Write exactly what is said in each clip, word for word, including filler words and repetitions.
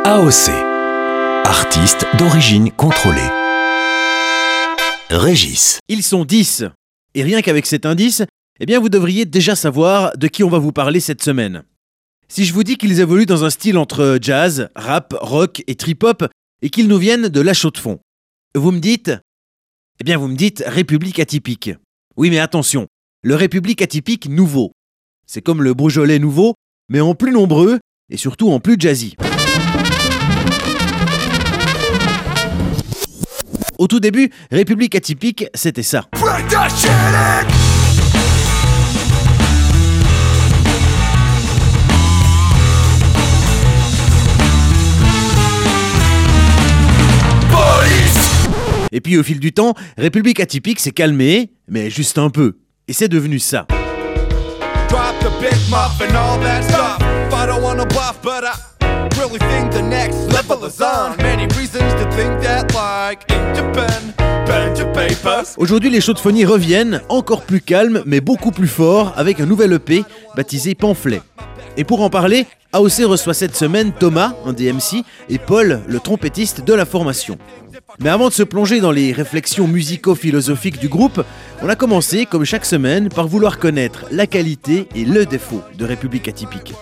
A O C, artiste d'origine contrôlée. Régis. Ils sont dix. Et rien qu'avec cet indice, eh bien vous devriez déjà savoir de qui on va vous parler cette semaine. Si je vous dis qu'ils évoluent dans un style entre jazz, rap, rock et trip-hop et qu'ils nous viennent de La Chaux-de-Fonds, vous me dites Eh bien vous me dites République atypique. Oui mais attention, le République atypique nouveau. C'est comme le Beaujolais nouveau, mais en plus nombreux et surtout en plus jazzy. Au tout début, République atypique, c'était ça. Et puis au fil du temps, République atypique s'est calmé, mais juste un peu. Et c'est devenu ça. Aujourd'hui, les Chaux-de-Fonds reviennent, encore plus calmes, mais beaucoup plus forts, avec un nouvel E P baptisé Pamphlet. Et pour en parler, A O C reçoit cette semaine Thomas, un des M C, et Paul, le trompettiste de la formation. Mais avant de se plonger dans les réflexions musico-philosophiques du groupe, on a commencé, comme chaque semaine, par vouloir connaître la qualité et le défaut de République atypique.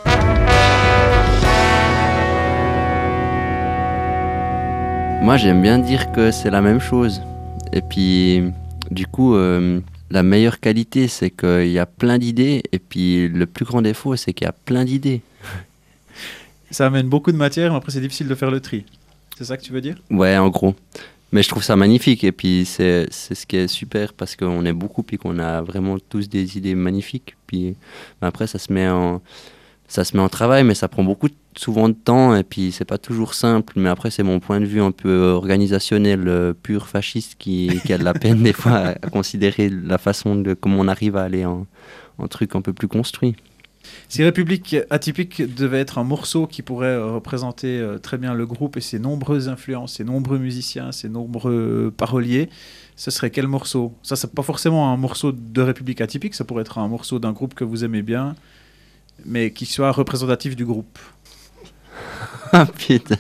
Moi, j'aime bien dire que c'est la même chose. Et puis, du coup, euh, la meilleure qualité, c'est qu'il y a plein d'idées. Et puis, le plus grand défaut, c'est qu'il y a plein d'idées. Ça amène beaucoup de matière, mais après, c'est difficile de faire le tri. C'est ça que tu veux dire ? Ouais, en gros. Mais je trouve ça magnifique. Et puis, c'est, c'est ce qui est super parce qu'on est beaucoup et qu'on a vraiment tous des idées magnifiques. Puis, après, ça se met en, ça se met en travail, mais ça prend beaucoup de souvent de temps et puis c'est pas toujours simple, mais après c'est mon point de vue un peu organisationnel euh, pur fasciste qui, qui a de la peine des fois à, à considérer la façon de comment on arrive à aller en, en truc un peu plus construit. Si République atypique devait être un morceau qui pourrait représenter euh, très bien le groupe et ses nombreuses influences, ses nombreux musiciens, ses nombreux paroliers, ce serait quel morceau ? Ça, c'est pas forcément un morceau de République atypique, ça pourrait être un morceau d'un groupe que vous aimez bien, mais qui soit représentatif du groupe. Ah putain,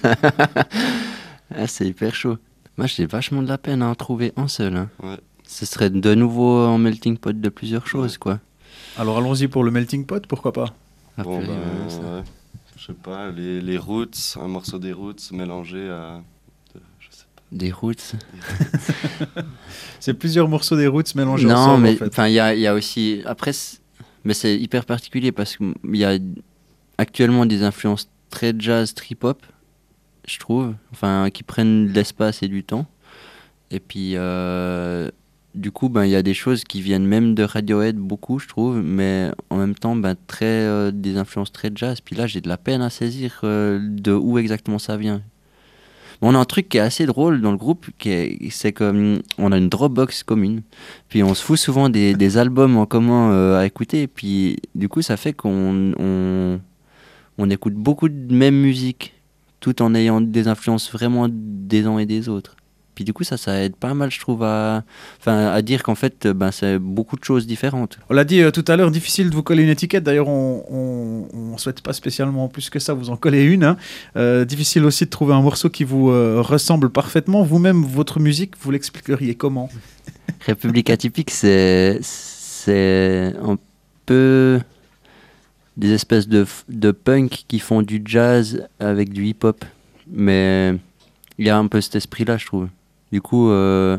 ah, c'est hyper chaud. Moi j'ai vachement de la peine à en trouver un seul. Hein. Ouais. Ce serait de nouveau un melting pot de plusieurs choses, quoi. Alors allons-y pour le melting pot, pourquoi pas ? Ah, bon, purée, ben, ouais, ça. ouais. Je sais pas, les, les roots, un morceau des roots mélangé à... De, je sais pas. Des roots. C'est plusieurs morceaux des roots mélangés non, ensemble, mais en fait. enfin il y a, y a aussi... Après, c'est... mais c'est hyper particulier parce qu'il y a actuellement des influences très jazz, trip-hop, je trouve, enfin, qui prennent de l'espace et du temps. Et puis, euh, du coup, ben, y a des choses qui viennent même de Radiohead, beaucoup, je trouve, mais en même temps, ben, très, euh, des influences très jazz. Puis là, j'ai de la peine à saisir euh, de où exactement ça vient. On a un truc qui est assez drôle dans le groupe, qui est, c'est qu'on a une Dropbox commune. Puis on se fout souvent des, des albums en commun euh, à écouter. Et puis, du coup, ça fait qu'on... On, On écoute beaucoup de même musique, tout en ayant des influences vraiment des uns et des autres. Puis du coup, ça, ça aide pas mal, je trouve, à, enfin, à dire qu'en fait, ben, c'est beaucoup de choses différentes. On l'a dit euh, tout à l'heure, difficile de vous coller une étiquette. D'ailleurs, on ne souhaite pas spécialement plus que ça vous en coller une. Hein. Euh, difficile aussi de trouver un morceau qui vous euh, ressemble parfaitement. Vous-même, votre musique, vous l'expliqueriez comment ? République atypique, c'est, c'est un peu... des espèces de, de punk qui font du jazz avec du hip-hop. Mais il y a un peu cet esprit-là, je trouve. Du coup, euh,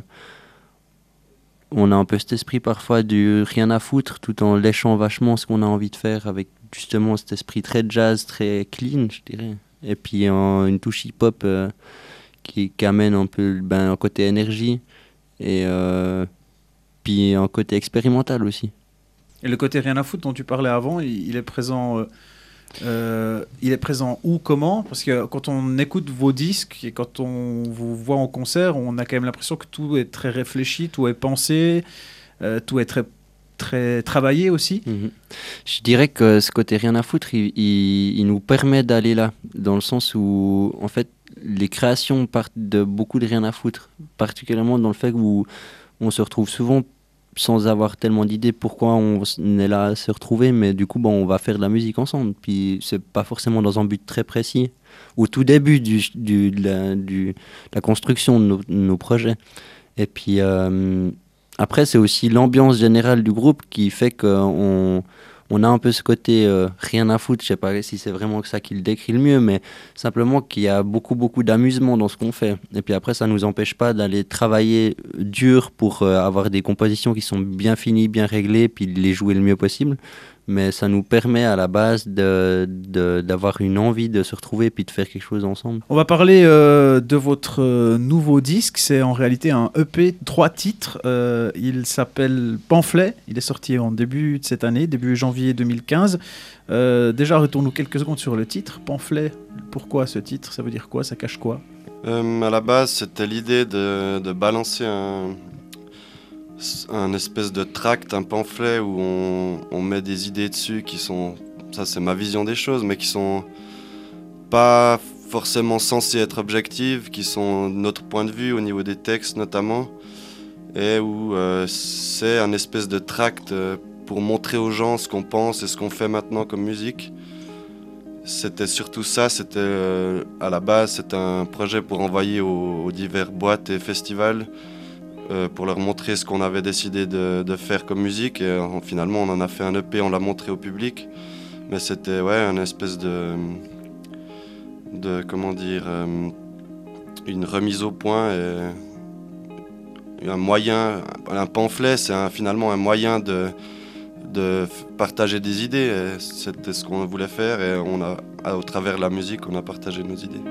on a un peu cet esprit parfois du rien à foutre, tout en léchant vachement ce qu'on a envie de faire, avec justement cet esprit très jazz, très clean, je dirais. Et puis en, une touche hip-hop euh, qui, qui amène un peu ben, un côté énergie, et euh, puis un côté expérimental aussi. Et le côté rien à foutre dont tu parlais avant, il, il est présent, euh, euh, il est présent où, comment ? Parce que quand on écoute vos disques et quand on vous voit en concert, on a quand même l'impression que tout est très réfléchi, tout est pensé, euh, tout est très, très travaillé aussi. Mmh. Je dirais que ce côté rien à foutre, il, il, il nous permet d'aller là, dans le sens où, en fait, les créations partent de beaucoup de rien à foutre, particulièrement dans le fait où on se retrouve souvent sans avoir tellement d'idées pourquoi on est là à se retrouver, mais du coup bon, on va faire de la musique ensemble, puis c'est pas forcément dans un but très précis, au tout début du, du, de, la, du, de la construction de nos, de nos projets. Et puis euh, après c'est aussi l'ambiance générale du groupe qui fait qu'on on a un peu ce côté euh, rien à foutre, je sais pas si c'est vraiment ça qui le décrit le mieux, mais simplement qu'il y a beaucoup beaucoup d'amusement dans ce qu'on fait. Et puis après ça nous empêche pas d'aller travailler dur pour euh, avoir des compositions qui sont bien finies, bien réglées, puis de les jouer le mieux possible. Mais ça nous permet à la base de, de, d'avoir une envie de se retrouver puis de faire quelque chose ensemble. On va parler euh, de votre euh, nouveau disque. C'est en réalité un E P, trois titres. Euh, il s'appelle Pamphlet. Il est sorti en début de cette année, début janvier deux mille quinze. Euh, déjà, retourne-nous quelques secondes sur le titre. Pamphlet, pourquoi ce titre? Ça veut dire quoi? Ça cache quoi? euh, À la base, c'était l'idée de, de balancer un... un espèce de tract, un pamphlet où on, on met des idées dessus qui sont, ça c'est ma vision des choses, mais qui sont pas forcément censées être objectives, qui sont notre point de vue au niveau des textes notamment, et où euh, c'est un espèce de tract pour montrer aux gens ce qu'on pense et ce qu'on fait maintenant comme musique. C'était surtout ça, c'était euh, à la base c'était un projet pour envoyer aux, aux divers boîtes et festivals, Euh, pour leur montrer ce qu'on avait décidé de, de faire comme musique, et euh, finalement on en a fait un E P, on l'a montré au public, mais c'était ouais, une espèce de, de comment dire, euh, une remise au point, et un moyen, un pamphlet c'est un, finalement un moyen de, de partager des idées, et c'était ce qu'on voulait faire, et on a, au travers de la musique on a partagé nos idées.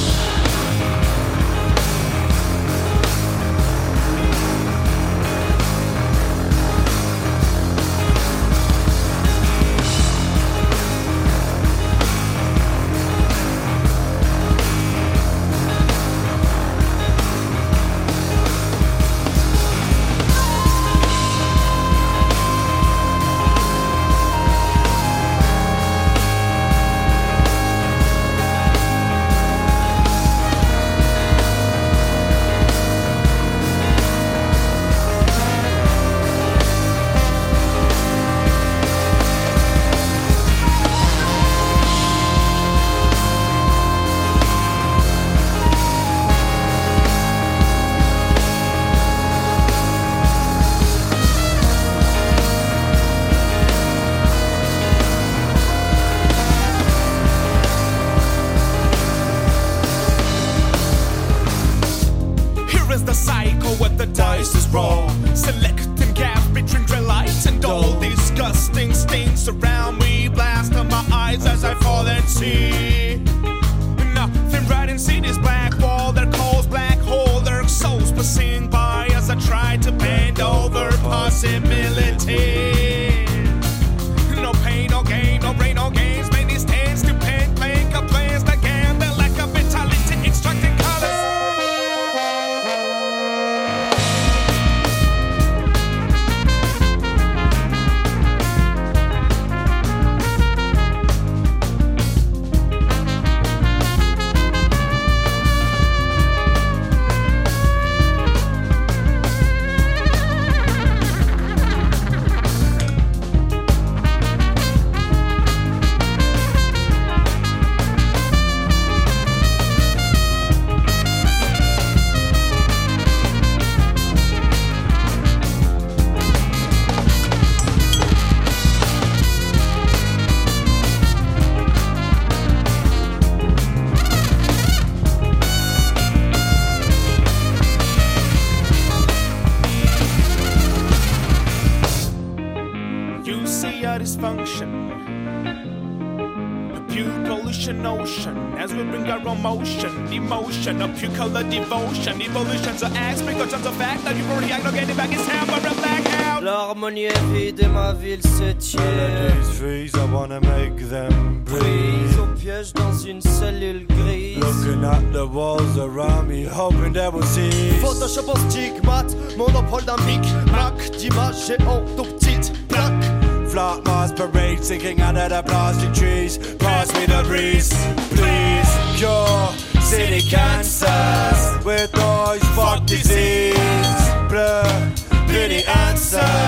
Emotion, a pure color devotion, evolution's an aspect of the fact that you've already act, getting back, it's time for a blackout. L'harmonie est vide et ma ville se tient. Freeze, I wanna make them Prise au piège dans une cellule grise. Looking at the walls around me, hoping they will see. Photoshop en stigmate, monopole d'un mic, mac d'images géants, tout petites plaques. Flat mass parade, sinking under the plastic trees. Pass me the breeze, please. Cure city cancers with noise, fuck disease. Blur, pretty answers.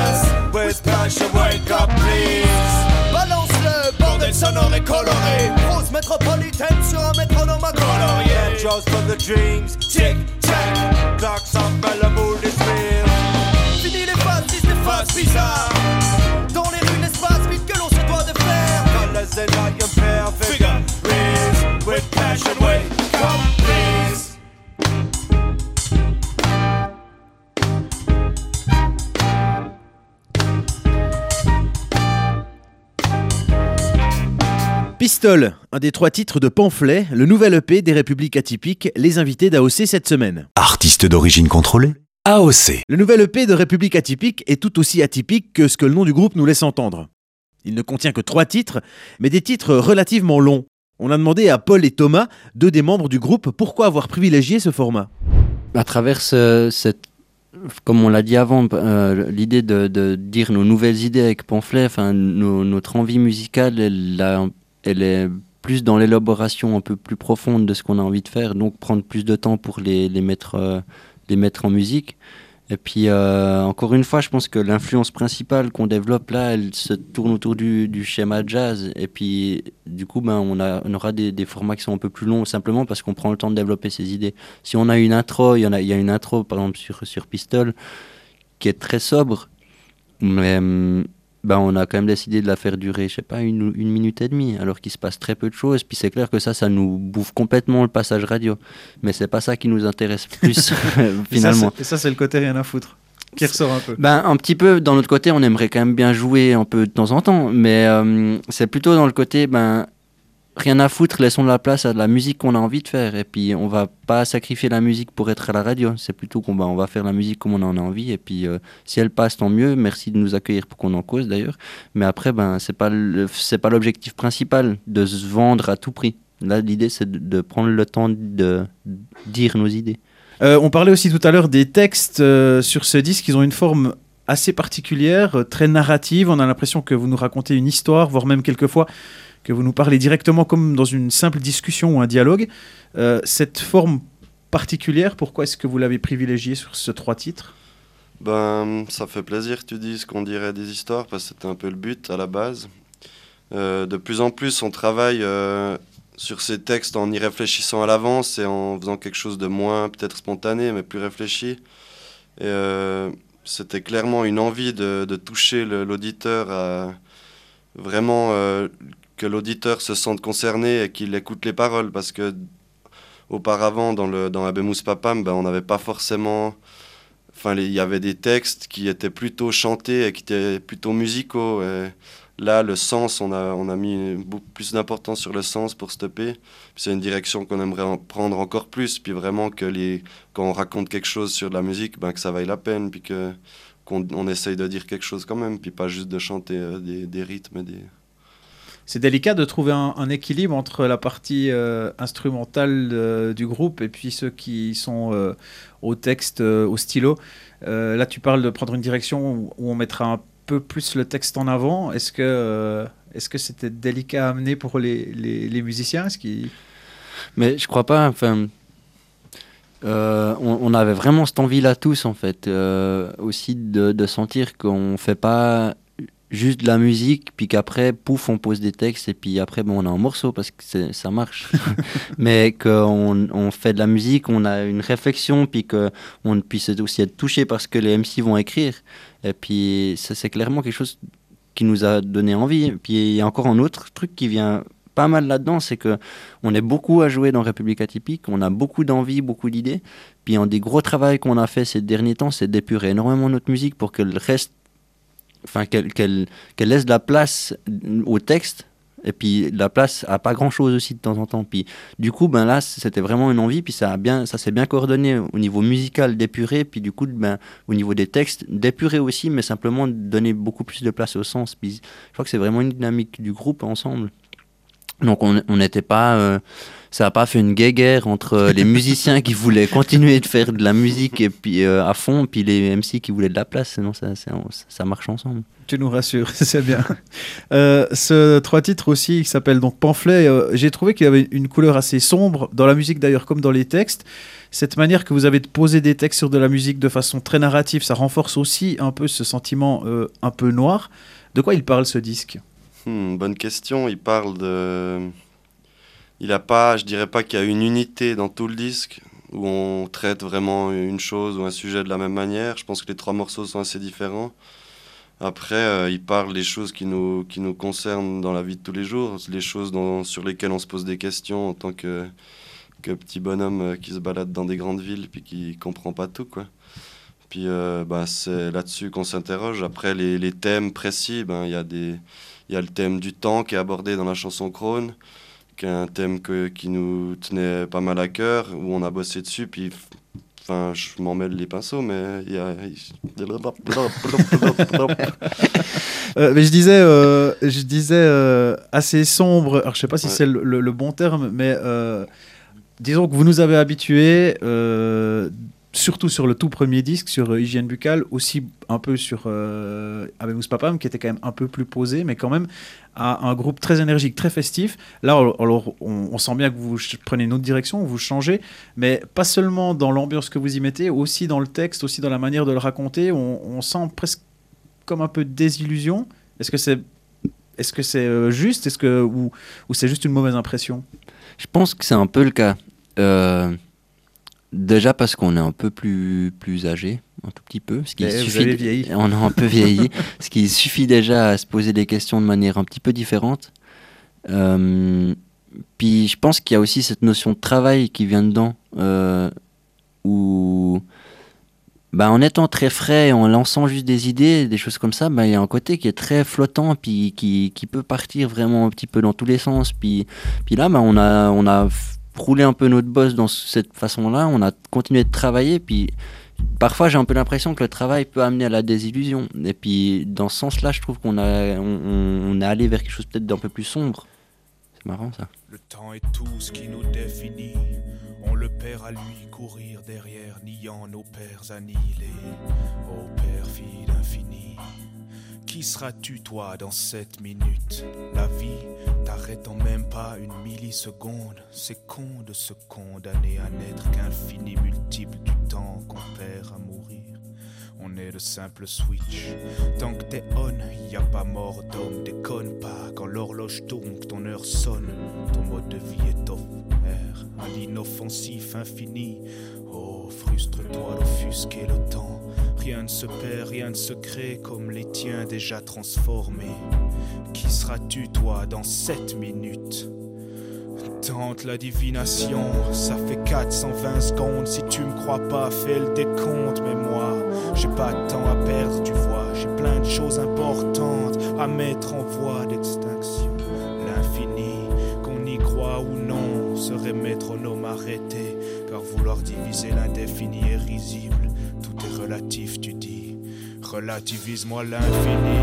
wake up please. Balance le bordel sonore et coloré. Grosse métropolitaine sur un métronome à colorier. Yeah, just for the dreams. Tick tack, clocks up, the mood is real. Fini les phases, dix les phases bizarres. Dans les rues, l'espace vide que l'on se doit de faire. Colors and not your perfect figures. With passion, wake up please. Pistol, un des trois titres de Pamphlet, le nouvel E P des Républiques Atypiques, les invités d'A O C cette semaine. Artiste d'origine contrôlée, A O C. Le nouvel E P de République Atypique est tout aussi atypique que ce que le nom du groupe nous laisse entendre. Il ne contient que trois titres, mais des titres relativement longs. On a demandé à Paul et Thomas, deux des membres du groupe, pourquoi avoir privilégié ce format. À travers ce- cette, comme on l'a dit avant, euh, l'idée de, de dire nos nouvelles idées avec Pamphlet, enfin, nos- notre envie musicale, elle, a- elle est plus dans l'élaboration un peu plus profonde de ce qu'on a envie de faire, donc prendre plus de temps pour les, les, mettre, euh, les mettre en musique. Et puis, euh, encore une fois, je pense que l'influence principale qu'on développe là, elle se tourne autour du, du schéma jazz. Et puis, du coup, ben, on, a, on aura des, des formats qui sont un peu plus longs, simplement parce qu'on prend le temps de développer ces idées. Si on a une intro, il y, en a, il y a une intro, par exemple, sur, sur Pistol, qui est très sobre, mais hum, ben, on a quand même décidé de la faire durer, je sais pas, une, une minute et demie, alors qu'il se passe très peu de choses. Puis c'est clair que ça, ça nous bouffe complètement le passage radio. Mais c'est pas ça qui nous intéresse plus, finalement. Et ça, c'est- et ça, c'est le côté rien à foutre qui ressort un peu. Ben, un petit peu, d'un autre côté, on aimerait quand même bien jouer un peu de temps en temps, mais euh, c'est plutôt dans le côté, ben, rien à foutre, laissons de la place à de la musique qu'on a envie de faire, et puis on va pas sacrifier la musique pour être à la radio, c'est plutôt qu'on va, on va faire la musique comme on en a envie, et puis euh, si elle passe, tant mieux, merci de nous accueillir pour qu'on en cause d'ailleurs, mais après, ben, c'est pas le- c'est pas l'objectif principal de se vendre à tout prix. Là, l'idée, c'est de, de prendre le temps de dire nos idées. Euh, on parlait aussi tout à l'heure des textes euh, sur ce disque. Ils ont une forme assez particulière, euh, très narrative. On a l'impression que vous nous racontez une histoire, voire même quelquefois que vous nous parlez directement comme dans une simple discussion ou un dialogue. Euh, cette forme particulière, pourquoi est-ce que vous l'avez privilégiée sur ces trois titres ? Ben, ça fait plaisir que tu dises qu'on dirait des histoires, parce que c'était un peu le but à la base. Euh, de plus en plus, on travaille euh, sur ces textes en y réfléchissant à l'avance et en faisant quelque chose de moins peut-être spontané, mais plus réfléchi. Et euh, c'était clairement une envie de, de toucher le- l'auditeur, à vraiment euh, que l'auditeur se sente concerné et qu'il écoute les paroles, parce que auparavant, dans, le, dans Abemous Papam, ben, on n'avait pas forcément... Enfin, les- il y avait des textes qui étaient plutôt chantés et qui étaient plutôt musicaux. Et là, le sens, on a, on a mis beaucoup plus d'importance sur le sens pour stopper. Puis c'est une direction qu'on aimerait en prendre encore plus. Puis vraiment, que les, quand on raconte quelque chose sur de la musique, ben, que ça vaille la peine. Puis que, qu'on on essaye de dire quelque chose quand même. Puis pas juste de chanter euh, des, des rythmes. Et des... C'est délicat de trouver un, un équilibre entre la partie euh, instrumentale euh, du groupe et puis ceux qui sont euh, au texte, euh, au stylo. Euh, là, tu parles de prendre une direction où, où on mettra un peu plus le texte en avant. Est-ce que, euh, est-ce que c'était délicat à amener pour les, les, les musiciens ? Est-ce qu'ils... Mais je crois pas, enfin... euh, on, on avait vraiment cette envie-là tous, en fait. euh, aussi de, de sentir qu'on fait pas juste de la musique, puis qu'après, pouf, on pose des textes, et puis après, bon, on a un morceau, parce que c'est- ça marche. Mais qu'on on fait de la musique, on a une réflexion, puis qu'on puisse aussi être touché par ce que les M C vont écrire. Et puis, ça, c'est clairement quelque chose qui nous a donné envie. Et puis, il y a encore un autre truc qui vient pas mal là-dedans, c'est que on est beaucoup à jouer dans République Atypique, on a beaucoup d'envie, beaucoup d'idées. Puis, un des gros travaux qu'on a fait ces derniers temps, c'est d'épurer énormément notre musique pour que le reste, enfin, qu'elle qu'elle qu'elle laisse de la place au texte, et puis de la place à pas grand chose aussi de temps en temps. Puis du coup, ben là, c'était vraiment une envie, puis ça a bien, ça s'est bien coordonné au niveau musical d'épurer, puis du coup, ben au niveau des textes d'épurer aussi, mais simplement de donner beaucoup plus de place au sens. Puis je crois que c'est vraiment une dynamique du groupe ensemble. Donc on on n'était pas, euh, ça n'a pas fait une guéguerre entre les musiciens qui voulaient continuer de faire de la musique et puis euh, à fond, puis les M C qui voulaient de la place. Sinon ça, ça, ça marche ensemble. Tu nous rassures, c'est bien. Euh, ce trois titres aussi, qui s'appelle donc Pamphlet, euh, j'ai trouvé qu'il y avait une couleur assez sombre, dans la musique d'ailleurs comme dans les textes. Cette manière que vous avez de poser des textes sur de la musique de façon très narrative, ça renforce aussi un peu ce sentiment euh, un peu noir. De quoi il parle ce disque ? Hmm, bonne question. Il parle de... Il a pas, je dirais pas qu'il y a une unité dans tout le disque où on traite vraiment une chose ou un sujet de la même manière. Je pense que les trois morceaux sont assez différents. Après, euh, il parle des choses qui nous, qui nous concernent dans la vie de tous les jours, les choses dont, sur lesquelles on se pose des questions en tant que, que petit bonhomme euh, qui se balade dans des grandes villes puis qui comprend pas tout, quoi. Puis euh, bah, c'est là-dessus qu'on s'interroge. Après, les, les thèmes précis, ben, y a des, y a le thème du temps qui est abordé dans la chanson Krone, qui est un thème que, qui nous tenait pas mal à cœur, où on a bossé dessus, puis enfin, je m'en mêle les pinceaux, mais il y a... euh, mais je disais, euh, je disais euh, assez sombre, alors je sais pas si ouais. c'est le, le, le bon terme, mais euh, disons que vous nous avez habitués, euh, surtout sur le tout premier disque, sur euh, Hygiène Buccale, aussi un peu sur euh, Habemus Papam, qui était quand même un peu plus posé, mais quand même à un groupe très énergique, très festif. Là, alors, on, on sent bien que vous prenez une autre direction, vous changez, mais pas seulement dans l'ambiance que vous y mettez, aussi dans le texte, aussi dans la manière de le raconter, on, on sent presque comme un peu de désillusion. Est-ce que c'est, est-ce que c'est euh, juste, est-ce que, ou, ou c'est juste une mauvaise impression ? Je pense que c'est un peu le cas. Euh... Déjà parce qu'on est un peu plus, plus âgé, un tout petit peu. Ce qui Mais suffit vous avez vieilli. On a un peu vieilli. Ce qui suffit déjà à se poser des questions de manière un petit peu différente. Euh, puis je pense qu'il y a aussi cette notion de travail qui vient dedans, euh, où bah, en étant très frais et en lançant juste des idées, des choses comme ça, bah, il y a un côté qui est très flottant, puis qui, qui peut partir vraiment un petit peu dans tous les sens. Puis, puis là, bah, on a... On a rouler un peu notre boss dans cette façon-là, on a continué de travailler, puis parfois j'ai un peu l'impression que le travail peut amener à la désillusion, et puis dans ce sens-là je trouve qu'on a, on, on est allé vers quelque chose peut-être d'un peu plus sombre. C'est marrant ça. Le temps est tout ce qui nous définit, on le perd à lui courir derrière, niant nos pères annihilés, ô perfide infini. Qui seras-tu toi dans cette minute ? La vie t'arrêtant même pas une milliseconde. C'est con de se condamner à n'être qu'infini multiple du temps qu'on perd à mourir. On est de simples switch. Tant que t'es on, y a pas mort d'homme. Déconne pas, quand l'horloge tourne, que ton heure sonne. Ton mode de vie est offert à l'inoffensif infini. Oh, frustre-toi d'offusquer le temps. Rien ne se perd, rien ne se crée comme les tiens déjà transformés. Qui seras-tu toi dans cette minute ? Tente la divination, ça fait quatre cent vingt secondes. Si tu me crois pas, fais le décompte. Mais moi, j'ai pas de temps à perdre, tu vois. J'ai plein de choses importantes à mettre en voie d'extinction. L'infini, qu'on y croit ou non, serait métronome arrêté. Car vouloir diviser l'indéfini est risible. Tout est relatif, tu dis. Relativise-moi l'infini.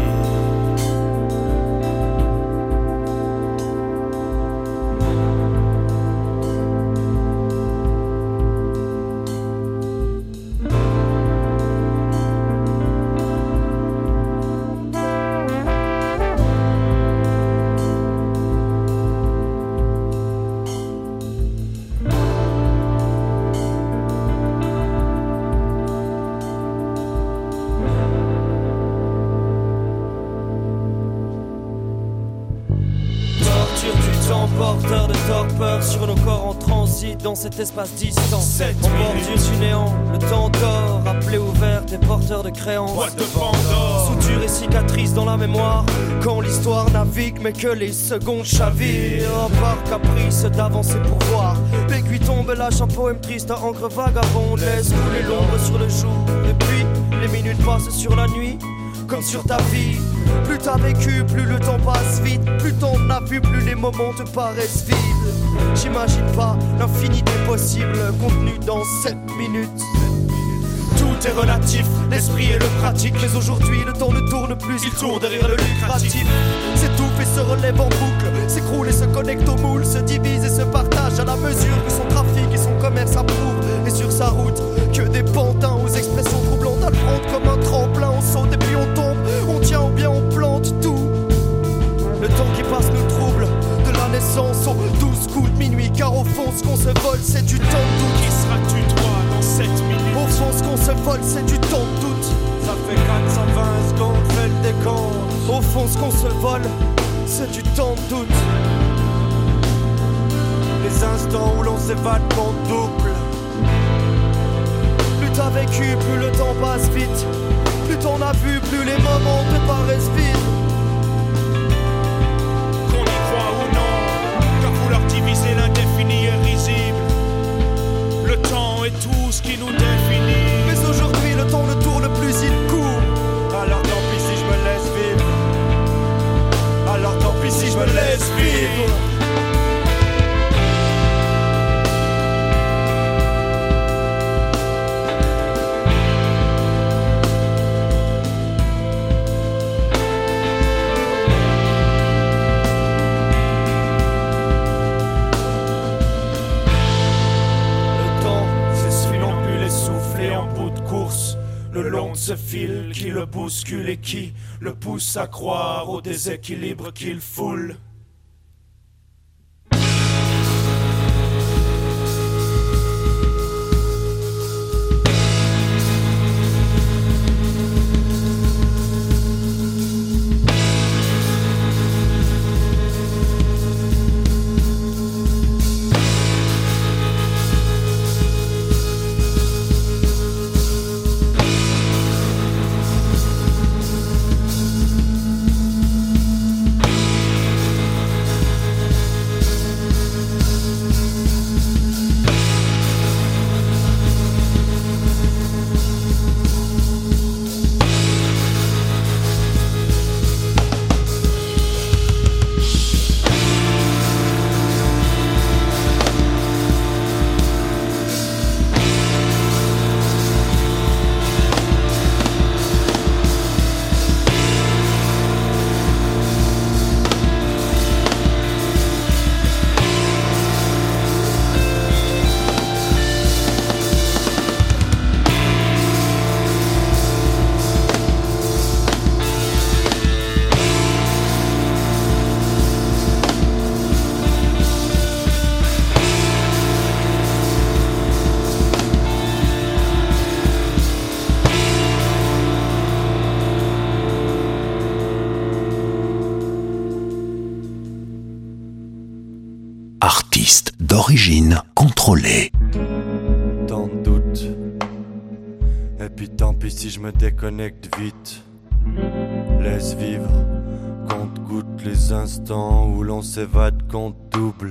Porteur de torpeur sur nos corps en transit dans cet espace distant. En bordure du néant, le temps d'or, appelé ouvert des porteurs de créances. Soudure et cicatrices dans la mémoire, quand l'histoire navigue mais que les secondes chavirent. Par caprice d'avancer pour voir, l'aiguille tombe, lâche un poème triste à encre vagabonde. Laisse couler l'ombre sur le jour, et puis les minutes passent sur la nuit. Comme sur ta vie, plus t'as vécu, plus le temps passe vite. Plus t'en as vu, plus les moments te paraissent vides. J'imagine pas l'infini des possibles contenu dans sept minutes. Tout est relatif, l'esprit et le pratique. Mais aujourd'hui le temps ne tourne plus, il tourne derrière le lucratif. S'étouffe et se relève en boucle, s'écroule et se connecte au moule, se divise et se partage à la mesure que son trafic et son commerce approuvent. Et sur sa route, que des pantins aux expressions troublantes à le prendre comme un tremplin. On saute et puis on tombe, on tient ou bien on plante tout. Le temps qui passe nous trouble, de la naissance aux douze coups de minuit. Car au fond ce qu'on se vole c'est du temps de doute. Qui seras-tu toi dans cette minute ? Au fond ce qu'on se vole c'est du temps de doute. Ça fait quatre cent vingt secondes, fais le décompte. Au fond, ce qu'on se vole, c'est du temps de doute. Les instants où l'on s'évade compte double. Plus t'as vécu, plus le temps passe vite. Plus t'en as vu, plus les moments te paraissent vides. Qu'on y croit ou non, car vouloir diviser l'indéfini est risible. Le temps est tout ce qui nous définit. Mais aujourd'hui le temps ne tourne plus, il court. Alors tant pis si je me laisse vivre. Alors tant pis si je me laisse vivre. Le long de ce fil qui le bouscule et qui le pousse à croire au déséquilibre qu'il foule. Artiste d'origine contrôlée. Tant de doutes. Et puis tant pis si je me déconnecte vite. Laisse vivre, compte-goutte les instants où l'on s'évade compte double.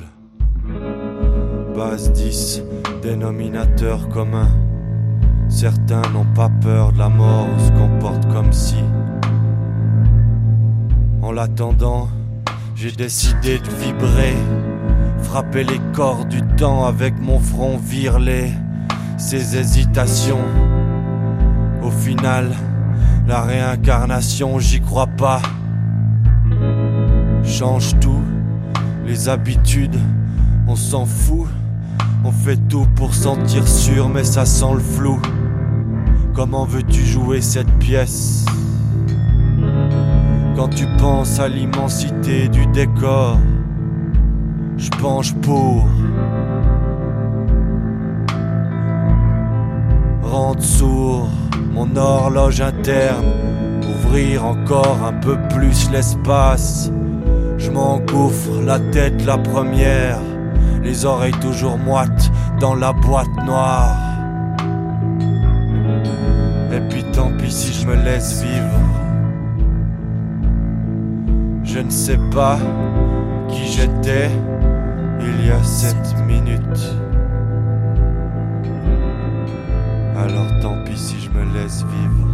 Base dix, dénominateur commun. Certains n'ont pas peur de la mort ou se comportent comme si. En l'attendant, j'ai décidé de vibrer. Frapper les corps du temps avec mon front virelé. Ces hésitations, au final, la réincarnation, j'y crois pas. Change tout, les habitudes, on s'en fout. On fait tout pour sentir sûr, mais ça sent le flou. Comment veux-tu jouer cette pièce quand tu penses à l'immensité du décor? Je penche pour rendre sourd mon horloge interne, ouvrir encore un peu plus l'espace. Je m'engouffre la tête la première, les oreilles toujours moites dans la boîte noire. Et puis tant pis si je me laisse vivre. Je ne sais pas qui j'étais il y a sept minutes. Alors tant pis si je me laisse vivre.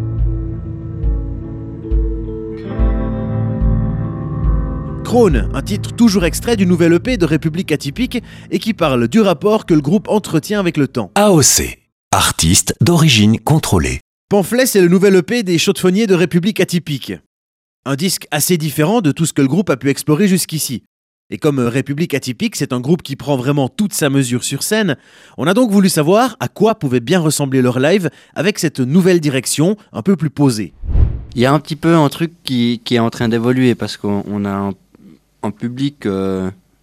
Krone, un titre toujours extrait du nouvel E P de République Atypique et qui parle du rapport que le groupe entretient avec le temps. A O C, artiste d'origine contrôlée. Pamphlet, c'est le nouvel E P des chaudefonniers de République Atypique. Un disque assez différent de tout ce que le groupe a pu explorer jusqu'ici. Et comme République Atypique, c'est un groupe qui prend vraiment toute sa mesure sur scène, on a donc voulu savoir à quoi pouvait bien ressembler leur live avec cette nouvelle direction un peu plus posée. Il y a un petit peu un truc qui, qui est en train d'évoluer parce qu'on on a un, un public euh,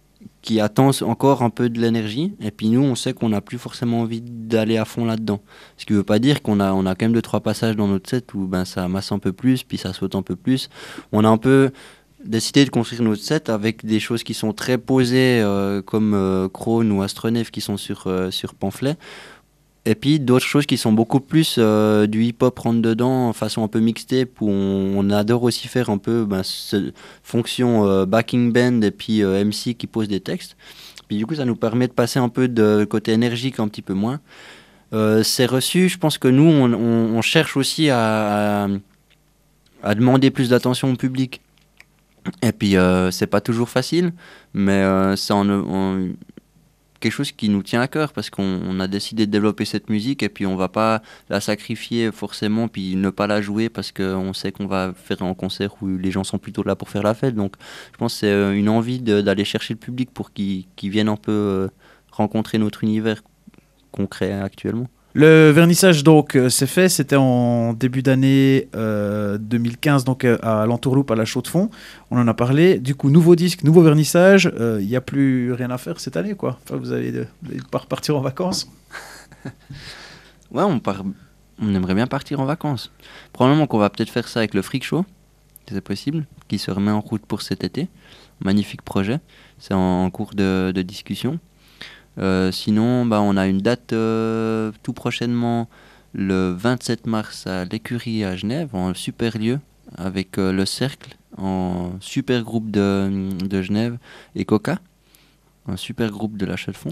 qui attend encore un peu de l'énergie. Et puis nous, on sait qu'on n'a plus forcément envie d'aller à fond là-dedans. Ce qui ne veut pas dire qu'on a, on a quand même deux, trois passages dans notre set où ben, ça masse un peu plus, puis ça saute un peu plus. On a un peu décidé de construire notre set avec des choses qui sont très posées, euh, comme euh, Krone ou Astronef qui sont sur, euh, sur pamphlet. Et puis d'autres choses qui sont beaucoup plus euh, du hip-hop rentre dedans, façon un peu mixtape, où on, on adore aussi faire un peu ben, ce, fonction euh, backing band et puis euh, M C qui pose des textes. Puis du coup, ça nous permet de passer un peu de côté énergique un petit peu moins. Euh, c'est reçu, je pense que nous, on, on, on cherche aussi à, à, à demander plus d'attention au public. Et puis, euh, c'est pas toujours facile, mais euh, c'est en... en quelque chose qui nous tient à cœur parce qu'on on a décidé de développer cette musique et puis on va pas la sacrifier forcément puis ne pas la jouer parce qu'on sait qu'on va faire un concert où les gens sont plutôt là pour faire la fête. Donc je pense que c'est une envie de, d'aller chercher le public pour qu'ils, qu'ils viennent un peu euh, rencontrer notre univers qu'on crée actuellement. Le vernissage donc euh, c'est fait, c'était en début d'année euh, deux mille quinze donc euh, à l'Entourloupe à la Chaux-de-Fonds. On en a parlé. Du coup, nouveau disque, nouveau vernissage. Il euh, n'y a plus rien à faire cette année, quoi. Enfin, vous allez, vous allez pas repartir en vacances. Ouais, on part. On aimerait bien partir en vacances. Probablement qu'on va peut-être faire ça avec le Freak Show, si c'est possible, qui se remet en route pour cet été. Magnifique projet. C'est en, en cours de, de discussion. Euh, sinon, bah, on a une date euh, tout prochainement, le vingt-sept mars à l'Écurie à Genève, en super lieu, avec euh, le Cercle, en super groupe de, de Genève, et Coca, un super groupe de la Chaux-de-Fonds.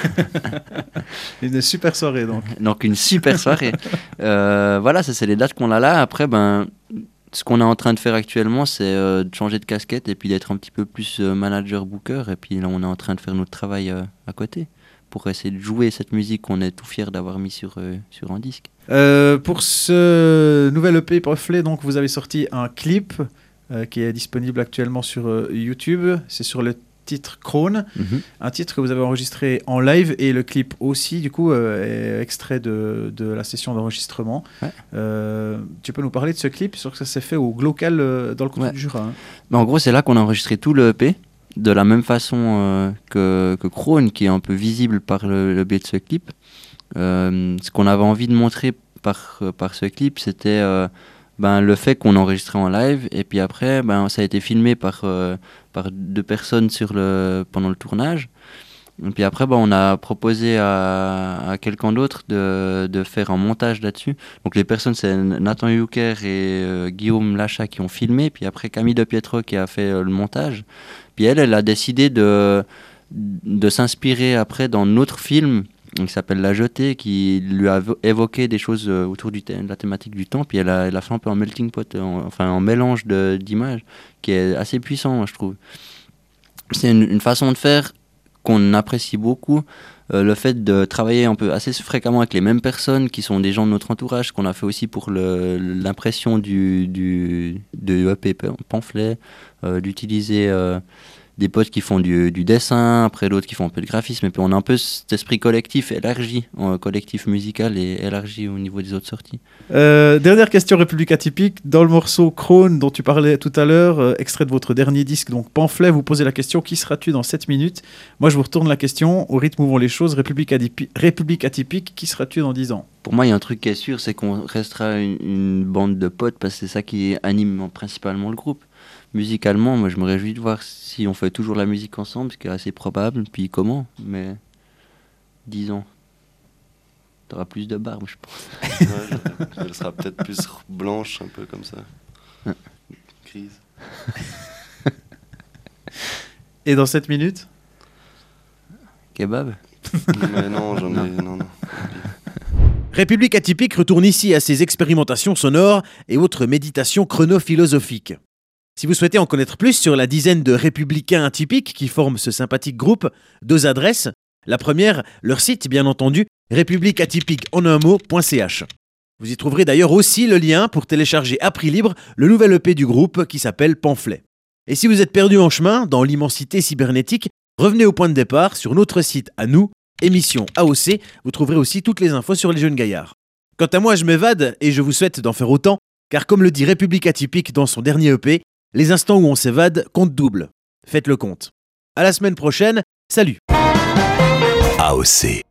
Une super soirée donc. Donc une super soirée. euh, voilà, ça c'est les dates qu'on a là. Après, ben, ce qu'on est en train de faire actuellement, c'est euh, de changer de casquette et puis d'être un petit peu plus euh, manager-booker. Et puis là, on est en train de faire notre travail euh, à côté pour essayer de jouer cette musique qu'on est tout fiers d'avoir mis sur, euh, sur un disque. Euh, pour ce nouvel E P Pamphlet, donc, vous avez sorti un clip euh, qui est disponible actuellement sur euh, YouTube. C'est sur le titre Krone, mm-hmm. un titre que vous avez enregistré en live et le clip aussi, du coup, euh, est extrait de, de la session d'enregistrement. Ouais. Euh, tu peux nous parler de ce clip, sur que ça s'est fait au Glocal euh, dans le canton ouais. du Jura. Hein. Ben, en gros, c'est là qu'on a enregistré tout le E P, de la même façon euh, que, que Krone, qui est un peu visible par le, le biais de ce clip. Euh, ce qu'on avait envie de montrer par, par ce clip, c'était euh, ben, le fait qu'on enregistrait en live, et puis après, ben, ça a été filmé par, euh, par deux personnes sur le, pendant le tournage. Et puis après, ben, on a proposé à, à quelqu'un d'autre de, de faire un montage là-dessus. Donc les personnes, c'est Nathan Yucker et euh, Guillaume Lachat qui ont filmé, puis après Camille De Pietro qui a fait euh, le montage. Puis elle, elle a décidé de, de s'inspirer après dans notre film qui s'appelle La Jetée, qui lui a évoqué des choses autour du thème, de la thématique du temps. Puis elle a, elle a fait un peu un melting pot, un, enfin un mélange de, d'images qui est assez puissant, moi, je trouve. C'est une, une façon de faire qu'on apprécie beaucoup. Euh, le fait de travailler un peu assez fréquemment avec les mêmes personnes qui sont des gens de notre entourage, qu'on a fait aussi pour le, l'impression du, du, de E P pamphlet, euh, d'utiliser euh, des potes qui font du, du dessin, après d'autres qui font un peu de graphisme, et puis on a un peu cet esprit collectif élargi, euh, collectif musical et élargi au niveau des autres sorties. Euh, dernière question République Atypique, dans le morceau Krone dont tu parlais tout à l'heure, euh, extrait de votre dernier disque, donc Pamphlet, vous posez la question, qui seras-tu dans sept minutes? Moi je vous retourne la question, au rythme où vont les choses, République, Adipi- République Atypique, qui seras-tu dans dix ans? Pour moi il y a un truc qui est sûr, c'est qu'on restera une, une bande de potes, parce que c'est ça qui anime principalement le groupe. Musicalement, moi je me réjouis de voir si on fait toujours la musique ensemble, ce qui est assez probable, puis comment, mais dix ans, t'auras plus de barbe, je pense. Ouais, elle sera peut-être plus blanche, un peu comme ça. Ouais. Grise. Et dans sept minutes? Kebab. Mais non, j'en ai... Non, non. République Atypique retourne ici à ses expérimentations sonores et autres méditations chronophilosophiques. Si vous souhaitez en connaître plus sur la dizaine de républicains atypiques qui forment ce sympathique groupe, deux adresses. La première, leur site bien entendu, république atypique en un mot point c h. Vous y trouverez d'ailleurs aussi le lien pour télécharger à prix libre le nouvel E P du groupe qui s'appelle Pamphlet. Et si vous êtes perdu en chemin dans l'immensité cybernétique, revenez au point de départ sur notre site à nous, émission A O C, vous trouverez aussi toutes les infos sur les jeunes gaillards. Quant à moi, je m'évade et je vous souhaite d'en faire autant, car comme le dit République Atypique dans son dernier E P, les instants où on s'évade comptent double. Faites le compte. À la semaine prochaine, Salut. A O C.